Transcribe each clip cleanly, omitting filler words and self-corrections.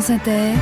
France Inter,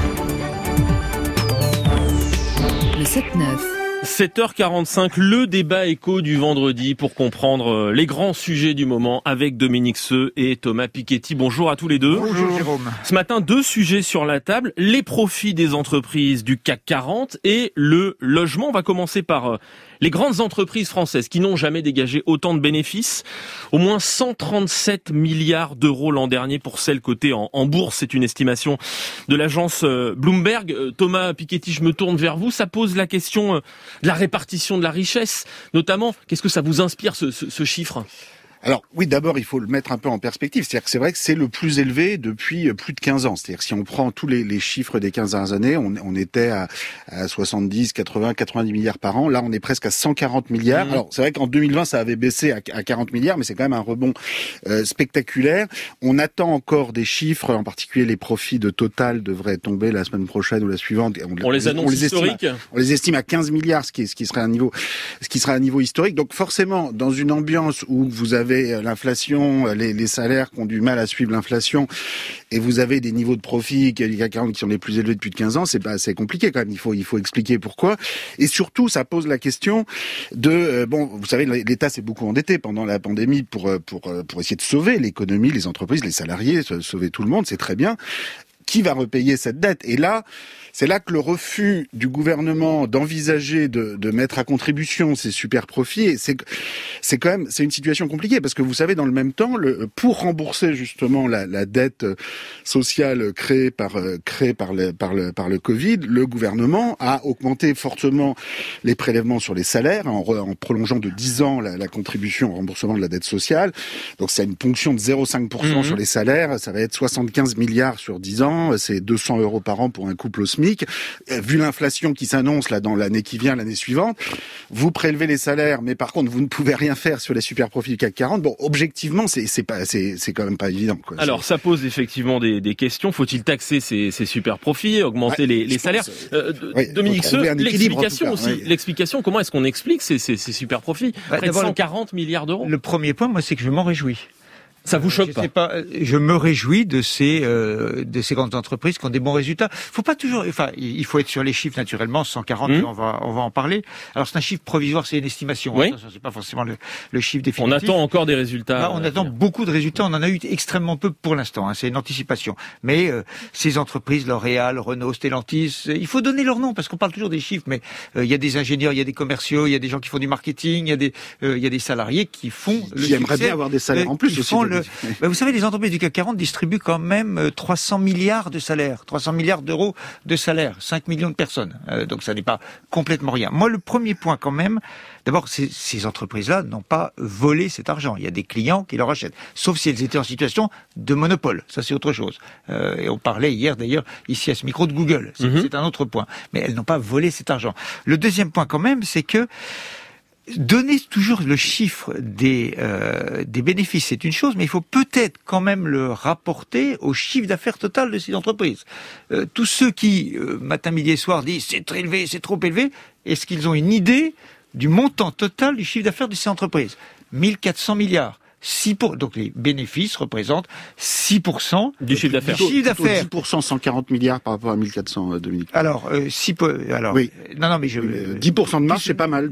le 7-9. 7h45, le débat écho du vendredi pour comprendre les grands sujets du moment avec Dominique Seux et Thomas Piketty. Bonjour à tous les deux. Bonjour Jérôme. Ce matin, deux sujets sur la table, les profits des entreprises du CAC 40 et le logement. On va commencer par les grandes entreprises françaises qui n'ont jamais dégagé autant de bénéfices. Au moins 137 milliards d'euros l'an dernier pour celles cotées en bourse. C'est une estimation de l'agence Bloomberg. Thomas Piketty, je me tourne vers vous. Ça pose la question de la répartition de la richesse. Notamment, qu'est-ce que ça vous inspire ce chiffre ? Alors oui, d'abord il faut le mettre un peu en perspective, c'est-à-dire que c'est vrai que c'est le plus élevé depuis plus de 15 ans, c'est-à-dire que si on prend tous les chiffres des 15 dernières années, on était à 70, 80, 90 milliards par an, là on est presque à 140 milliards. Alors c'est vrai qu'en 2020 ça avait baissé à 40 milliards, mais c'est quand même un rebond spectaculaire. On attend encore des chiffres, en particulier les profits de Total devraient tomber la semaine prochaine ou la suivante. On les annonce historiques. On les estime à 15 milliards, ce qui serait un niveau historique. Donc forcément, dans une ambiance où vous avez l'inflation, les salaires qui ont du mal à suivre l'inflation, et vous avez des niveaux de profit qui sont les plus élevés depuis 15 ans, c'est compliqué quand même. Il faut expliquer pourquoi. Et surtout, ça pose la question de vous savez, l'État s'est beaucoup endetté pendant la pandémie pour essayer de sauver l'économie, les entreprises, les salariés, sauver tout le monde, c'est très bien. Qui va repayer cette dette ? Et là, c'est là que le refus du gouvernement d'envisager de mettre à contribution ces super profits, c'est une situation compliquée parce que vous savez, dans le même temps, pour rembourser justement la dette sociale créée par le Covid, le gouvernement a augmenté fortement les prélèvements sur les salaires en prolongeant de 10 ans la contribution au remboursement de la dette sociale. Donc c'est une ponction de 0,5% sur les salaires, ça va être 75 milliards sur 10 ans. C'est 200 € par an pour un couple au SMIC. Vu l'inflation qui s'annonce là dans l'année qui vient, l'année suivante, vous prélevez les salaires, mais par contre vous ne pouvez rien faire sur les super profits du CAC 40. Bon, objectivement, c'est quand même pas évident, quoi. Alors ça pose effectivement des questions. Faut-il taxer ces super profits, augmenter les salaires Dominique Seux, l'explication aussi. L'explication, comment est-ce qu'on explique ces super profits ? Près de 140 milliards d'euros. Le premier point, moi, c'est que je m'en réjouis. Ça vous choque pas ? Je me réjouis de ces grandes entreprises qui ont des bons résultats. Faut pas toujours, il faut être sur les chiffres naturellement. 140, on va en parler. Alors c'est un chiffre provisoire, c'est une estimation. Oui. C'est pas forcément le chiffre définitif. On attend encore des résultats. On attend beaucoup de résultats. On en a eu extrêmement peu pour l'instant. C'est une anticipation. Mais ces entreprises, L'Oréal, Renault, Stellantis, il faut donner leur nom parce qu'on parle toujours des chiffres. Mais il y a des ingénieurs, il y a des commerciaux, il y a des gens qui font du marketing, il y a des salariés qui font qui aimeraient bien avoir des salaires en plus aussi. Vous savez, les entreprises du CAC 40 distribuent quand même 300 milliards de salaires, 300 milliards d'euros de salaires, 5 millions de personnes. Donc ça n'est pas complètement rien. Moi, le premier point quand même, d'abord, ces entreprises-là n'ont pas volé cet argent. Il y a des clients qui leur achètent, sauf si elles étaient en situation de monopole. Ça, c'est autre chose. Et on parlait hier, d'ailleurs, ici à ce micro de Google. C'est un autre point. Mais elles n'ont pas volé cet argent. Le deuxième point quand même, c'est que donner toujours le chiffre des bénéfices, c'est une chose, mais il faut peut-être quand même le rapporter au chiffre d'affaires total de ces entreprises. Tous ceux qui, matin, midi et soir, disent c'est très élevé, c'est trop élevé, est-ce qu'ils ont une idée du montant total du chiffre d'affaires de ces entreprises ? 1400 milliards. Donc les bénéfices représentent 6% du chiffre d'affaires. 10%, 140 milliards par rapport à 1400, Dominique. Alors, oui. Non, mais 10% de marge, c'est pas mal.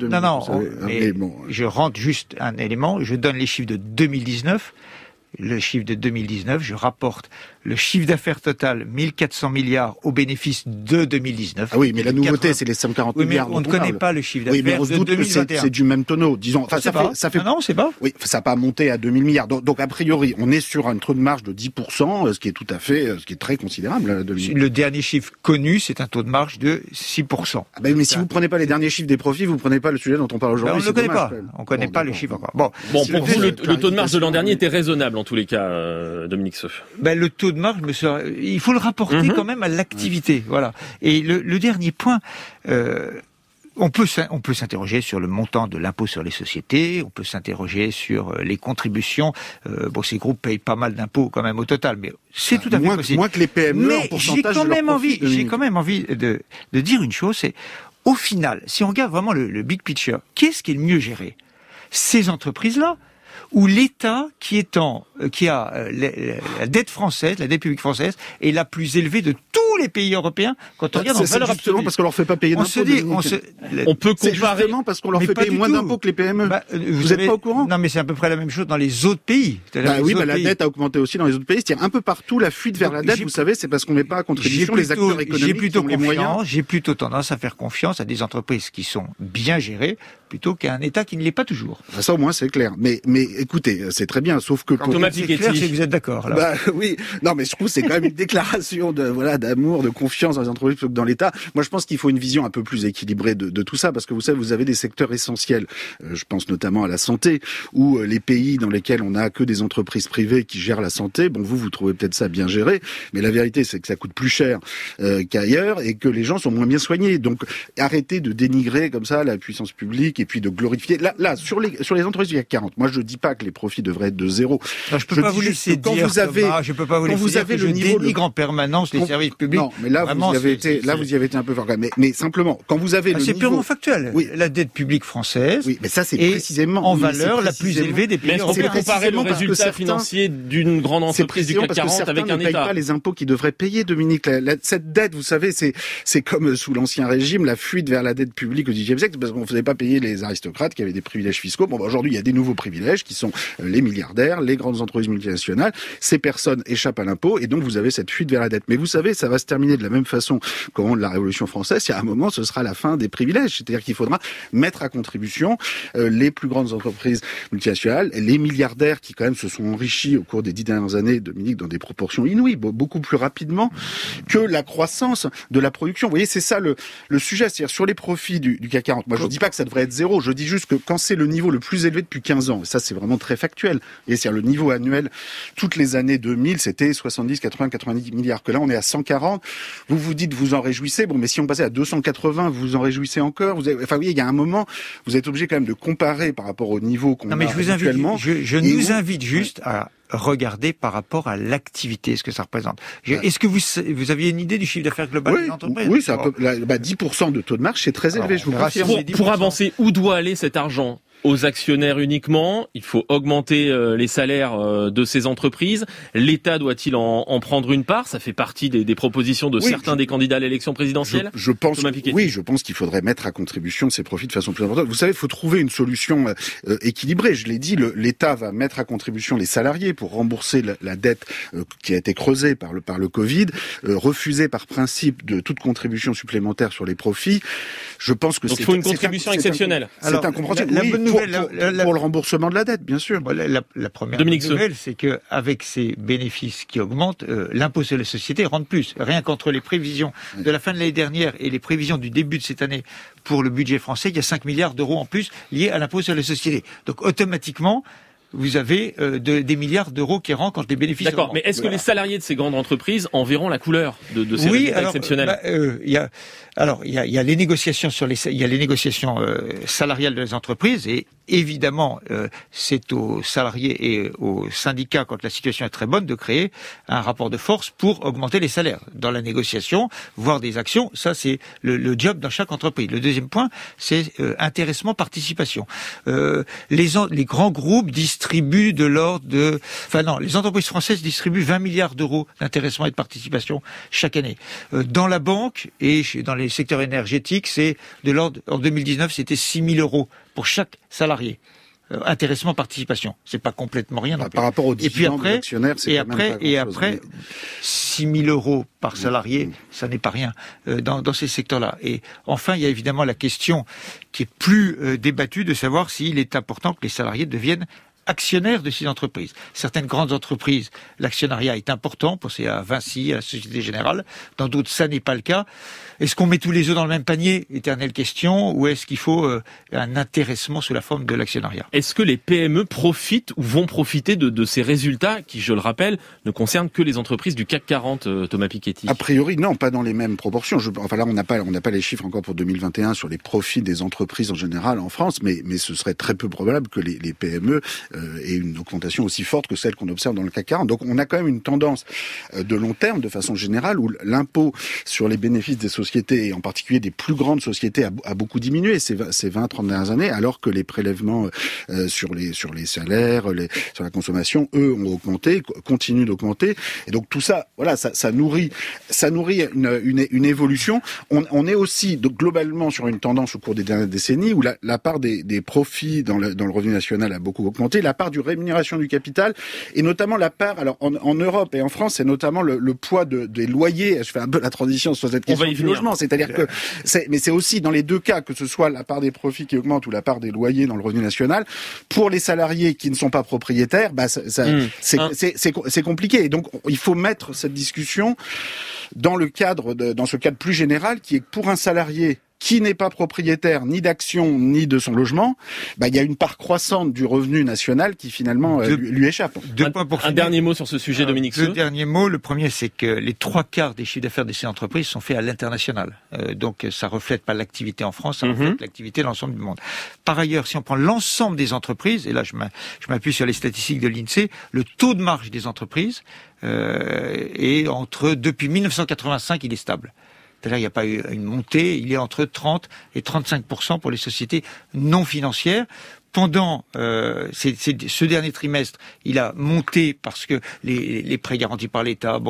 Je rentre juste un élément. Je donne les chiffres de 2019. Le chiffre de 2019, je rapporte le chiffre d'affaires total 1400 milliards au bénéfice de 2019. Ah oui, mais la nouveauté, c'est les 140 milliards. Mais on ne connaît pas le chiffre d'affaires de 2021. C'est du même tonneau, disons. Ça fait. Non, c'est pas. Oui, ça n'a pas monté à 2000 milliards. Donc a priori, on est sur un taux de marge de 10%, ce qui est très considérable. Le dernier chiffre connu, c'est un taux de marge de 6%. Mais si vous prenez pas les derniers chiffs des profits, vous prenez pas le sujet dont on parle aujourd'hui. On ne le connaît pas. On ne connaît pas le chiffre encore. Bon, pour vous, le taux de marge de l'an dernier était raisonnable en tous les cas, Dominique Seux. Le taux de marge, il faut le rapporter quand même à l'activité, voilà. Et le dernier point, on peut s'interroger sur le montant de l'impôt sur les sociétés, on peut s'interroger sur les contributions. Ces groupes payent pas mal d'impôts quand même au total, mais c'est tout à fait possible. Moins que les PME mais en pourcentage de leur profit. J'ai quand même envie de dire une chose, c'est au final, si on regarde vraiment le big picture, qu'est-ce qui est le mieux géré ? Ces entreprises-là ou l'État qui a la dette française, la dette publique française, est la plus élevée de tous les pays européens, quand on regarde en c'est valeur justement absolue. parce qu'on leur fait pas payer d'impôts. On peut C'est comparer. justement parce qu'on leur fait payer moins d'impôts que les PME. Vous êtes pas au courant? Non, mais c'est à peu près la même chose dans les autres pays. La dette a augmenté aussi dans les autres pays. C'est-à-dire un peu partout la fuite vers la dette. Vous savez, c'est parce qu'on met pas à contribution les acteurs économiques qui ont les moyens. J'ai plutôt tendance à faire confiance à des entreprises qui sont bien gérées plutôt qu'à un État qui ne l'est pas toujours. Ça au moins c'est clair. Mais écoutez, c'est très bien. Sauf que Thomas C'est clair, c'est que vous êtes d'accord. Là. Oui. Non, mais je trouve que c'est quand même une déclaration d'amour, de confiance dans les entreprises plutôt que dans l'État. Moi, je pense qu'il faut une vision un peu plus équilibrée de tout ça, parce que vous savez, vous avez des secteurs essentiels. Je pense notamment à la santé, ou les pays dans lesquels on n'a que des entreprises privées qui gèrent la santé. Bon, vous trouvez peut-être ça bien géré, mais la vérité, c'est que ça coûte plus cher qu'ailleurs et que les gens sont moins bien soignés. Donc, arrêtez de dénigrer comme ça la puissance publique et puis de glorifier. Là, sur les entreprises du CAC 40, moi, je dis pas que les profits devraient être de zéro. Non, je peux pas vous laisser dire, Thomas, je peux pas vous laisser dire que je dénigre en permanence les services publics. Non, mais là, vous y avez été un peu fort. Mais simplement, quand vous avez le niveau... C'est purement factuel. Oui. La dette publique française. Oui, mais ça, c'est précisément... en valeur la plus élevée des pays européens. Mais est-ce qu'on peut comparer le résultat financier d'une grande entreprise du CAC 40 avec un État? Ne payent pas les impôts qu'ils devraient payer, Dominique. Cette dette, vous savez, c'est comme sous l'Ancien Régime, la fuite vers la dette publique au XIXe siècle, parce qu'on ne faisait pas payer les aristocrates qui avaient des privilèges fiscaux. Bon, aujourd'hui, il y a des nouveaux privilèges qui sont les milliardaires, les grandes entreprises multinationales. Ces personnes échappent à l'impôt et donc vous avez cette fuite vers la dette. Mais vous savez, ça va se terminer de la même façon qu'au moment de la Révolution française. Il y a un moment, ce sera la fin des privilèges. C'est-à-dire qu'il faudra mettre à contribution les plus grandes entreprises multinationales, les milliardaires qui quand même se sont enrichis au cours des 10 dernières années, Dominique, dans des proportions inouïes, beaucoup plus rapidement que la croissance de la production. Vous voyez, c'est ça le sujet. C'est-à-dire sur les profits du CAC 40. Moi, je ne dis pas que ça devrait être zéro. Je dis juste que quand c'est le niveau le plus élevé depuis 15 ans, et ça c'est vraiment très factuel, et c'est-à-dire le niveau annuel, toutes les années 2000, c'était 70, 80, 90 milliards, que là on est à 140, vous vous dites, vous en réjouissez, bon mais si on passait à 280, vous en réjouissez encore, enfin oui, il y a un moment, vous êtes obligé quand même de comparer par rapport au niveau qu'on a actuellement. Je nous invite juste à regarder par rapport à l'activité, ce que ça représente. Est-ce que vous aviez une idée du chiffre d'affaires global des entreprises? Oui, c'est 10% de taux de marge, c'est très élevé, je vous confirme. Pour avancer, où doit aller cet argent? Aux actionnaires uniquement? Il faut augmenter les salaires de ces entreprises. L'État doit-il en prendre une part? Ça fait partie des propositions de certains des candidats à l'élection présidentielle. Je pense qu'il faudrait mettre à contribution ces profits de façon plus importante. Vous savez, il faut trouver une solution équilibrée. Je l'ai dit, l'État va mettre à contribution les salariés pour rembourser la dette qui a été creusée par le Covid, refuser par principe de toute contribution supplémentaire sur les profits. Je pense que donc il faut une contribution exceptionnelle. C'est incompréhensible. Pour le remboursement de la dette, bien sûr. La première nouvelle, c'est que avec ces bénéfices qui augmentent, l'impôt sur les sociétés rentre plus. Rien qu'entre les prévisions de la fin de l'année dernière et les prévisions du début de cette année pour le budget français, il y a 5 milliards d'euros en plus liés à l'impôt sur les sociétés. Donc automatiquement, vous avez des milliards d'euros qui rentrent quand les bénéfices D'accord, mais est-ce que les salariés de ces grandes entreprises en verront la couleur de ces résultats exceptionnels? Il y a les négociations salariales des entreprises et évidemment, c'est aux salariés et aux syndicats, quand la situation est très bonne, de créer un rapport de force pour augmenter les salaires. Dans la négociation, voire des actions, ça c'est le job dans chaque entreprise. Le deuxième point, c'est intéressement, participation. Les grands groupes distribuent de l'ordre de... les entreprises françaises distribuent 20 milliards d'euros d'intéressement et de participation chaque année. Dans la banque et dans les secteurs énergétiques, c'est de l'ordre... En 2019, c'était 6 000 euros pour chaque salarié. Intéressement, participation. C'est pas complètement rien. Par rapport aux dividendes des actionnaires, c'est quand même pas grand-chose. 6 000 euros par salarié, ça n'est pas rien dans ces secteurs-là. Et enfin, il y a évidemment la question qui est plus débattue de savoir s'il est important que les salariés deviennent actionnaires de ces entreprises. Certaines grandes entreprises, l'actionnariat est important, pensez à Vinci, à la Société Générale. Dans d'autres, ça n'est pas le cas. Est-ce qu'on met tous les œufs dans le même panier? Éternelle question. Ou est-ce qu'il faut un intéressement sous la forme de l'actionnariat? Est-ce que les PME profitent ou vont profiter de ces résultats qui, je le rappelle, ne concernent que les entreprises du CAC 40, Thomas Piketty? A priori, non, pas dans les mêmes proportions. Là, on n'a pas les chiffres encore pour 2021 sur les profits des entreprises en général en France, mais ce serait très peu probable que les PME et une augmentation aussi forte que celle qu'on observe dans le CAC 40. Donc on a quand même une tendance de long terme, de façon générale, où l'impôt sur les bénéfices des sociétés, et en particulier des plus grandes sociétés, a beaucoup diminué ces 20-30 dernières années, alors que les prélèvements sur les salaires, sur la consommation, eux, ont augmenté, continuent d'augmenter. Et donc tout ça, voilà, ça nourrit une évolution. On est aussi donc, globalement sur une tendance au cours des dernières décennies où la part des profits dans le revenu national a beaucoup augmenté, la part du rémunération du capital, et notamment la part, alors en Europe et en France, c'est notamment le poids des loyers. Je fais un peu la transition sur cette question du logement, c'est-à-dire que mais c'est aussi dans les deux cas, que ce soit la part des profits qui augmente ou la part des loyers dans le revenu national, pour les salariés qui ne sont pas propriétaires, c'est compliqué. Et donc il faut mettre cette discussion dans ce cadre plus général, qui est que pour un salarié qui n'est pas propriétaire ni d'action ni de son logement, il y a une part croissante du revenu national qui finalement lui échappe. Un dernier mot sur ce sujet, Dominique Seux. Deux derniers mots. Le premier, c'est que les 3/4 des chiffres d'affaires de ces entreprises sont faits à l'international. Donc ça reflète pas l'activité en France, ça reflète l'activité dans l'ensemble du monde. Par ailleurs, si on prend l'ensemble des entreprises, et là je m'appuie sur les statistiques de l'INSEE, le taux de marge des entreprises est depuis 1985, il est stable. C'est-à-dire qu'il n'y a pas eu une montée, il est entre 30 et 35% pour les sociétés non financières. Pendant ce dernier trimestre, il a monté parce que les prêts garantis par l'État,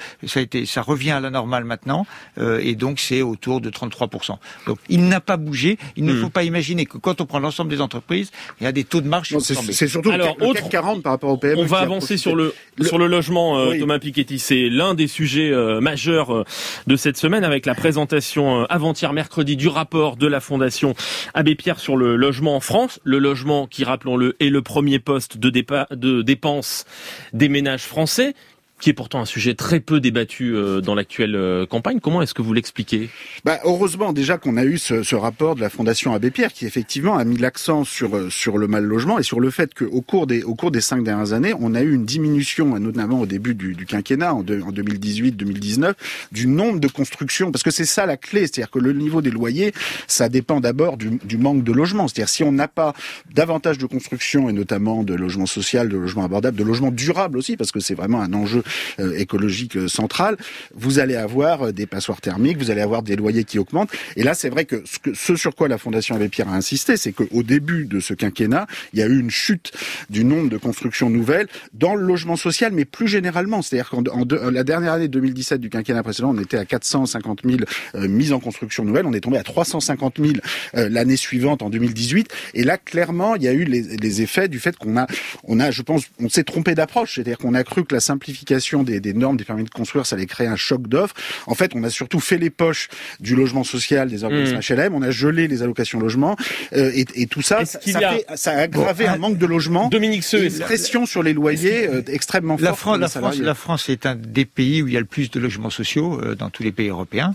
ça revient à la normale maintenant, et donc c'est autour de 33%. Donc il n'a pas bougé. Il ne faut pas imaginer que quand on prend l'ensemble des entreprises, il y a des taux de marge. C'est surtout le CAC 40 par rapport au PME. On va avancer sur le logement, oui. Thomas Piketty, c'est l'un des sujets majeurs de cette semaine, avec la présentation avant-hier mercredi du rapport de la Fondation Abbé Pierre sur le logement en France. Le logement qui, rappelons-le, est le premier poste de dépenses des ménages français, qui est pourtant un sujet très peu débattu dans l'actuelle campagne. Comment est-ce que vous l'expliquez ? Heureusement déjà qu'on a eu ce rapport de la Fondation Abbé Pierre qui effectivement a mis l'accent sur le mal logement et sur le fait qu'au cours des 5 dernières années, on a eu une diminution, notamment au début du quinquennat, en 2018-2019, du nombre de constructions, parce que c'est ça la clé, c'est-à-dire que le niveau des loyers, ça dépend d'abord du manque de logements. C'est-à-dire si on n'a pas davantage de construction, et notamment de logements sociaux, de logements abordables, de logements durables aussi, parce que c'est vraiment un enjeu écologique central, vous allez avoir des passoires thermiques, vous allez avoir des loyers qui augmentent. Et là, c'est vrai que ce sur quoi la Fondation Abbé Pierre a insisté, c'est qu'au début de ce quinquennat, il y a eu une chute du nombre de constructions nouvelles dans le logement social, mais plus généralement. C'est-à-dire qu'en la dernière année 2017 du quinquennat précédent, on était à 450 000 mises en construction nouvelles. On est tombé à 350 000 l'année suivante, en 2018. Et là, clairement, il y a eu les effets du fait qu'on a, je pense, on s'est trompé d'approche. C'est-à-dire qu'on a cru que la simplification des normes, des permis de construire, ça allait créer un choc d'offres. En fait, on a surtout fait les poches du logement social, des organismes HLM, on a gelé les allocations logement, et tout ça, ça a aggravé un manque de logement. Dominique Seux, une pression sur les loyers extrêmement forte. La France est un des pays où il y a le plus de logements sociaux dans tous les pays européens.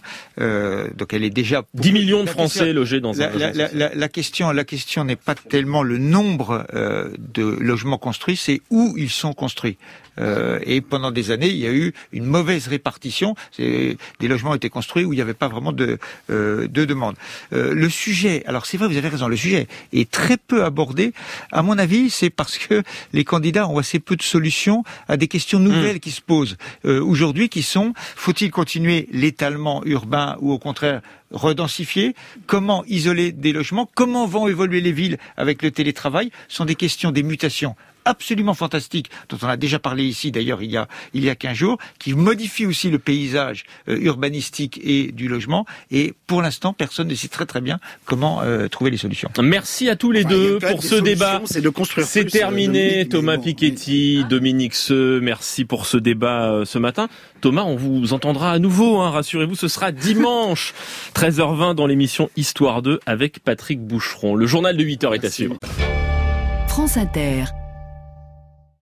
Donc elle est déjà 10 millions de Français logés dans un logement social. La question n'est pas tellement le nombre de logements construits, c'est où ils sont construits. Et pendant des années, il y a eu une mauvaise répartition. Des logements étaient construits où il n'y avait pas vraiment de demande. Le sujet, alors c'est vrai, vous avez raison, le sujet est très peu abordé. À mon avis, c'est parce que les candidats ont assez peu de solutions à des questions nouvelles qui se posent aujourd'hui, qui sont: faut-il continuer l'étalement urbain ou au contraire redensifier? Comment isoler des logements? Comment vont évoluer les villes avec le télétravail? Ce sont des questions, des mutations absolument fantastique, dont on a déjà parlé ici d'ailleurs il y a 15 jours, qui modifie aussi le paysage urbanistique et du logement. Et pour l'instant, personne ne sait très très bien comment trouver les solutions. Merci à tous les deux pour ce débat. C'est terminé. Thomas Piketty, Dominique Seux, merci pour ce débat ce matin. Thomas, on vous entendra à nouveau, rassurez-vous, ce sera dimanche 13h20 dans l'émission Histoire 2 avec Patrick Boucheron. Le journal de 8h est à suivre. France Inter.